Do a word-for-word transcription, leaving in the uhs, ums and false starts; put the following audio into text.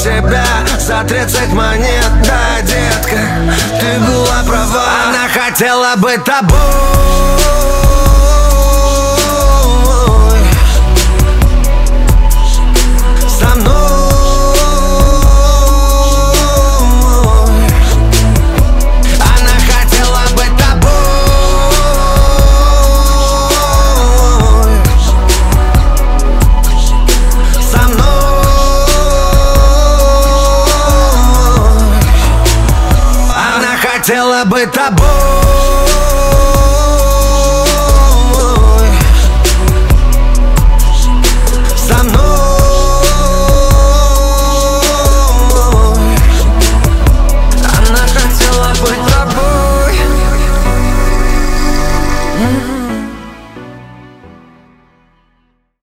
себя за тридцать монет. Да, детка, ты была права. Она хотела быть тобой. Со мной. Она хотела быть тобой. Со мной. Она хотела быть тобой.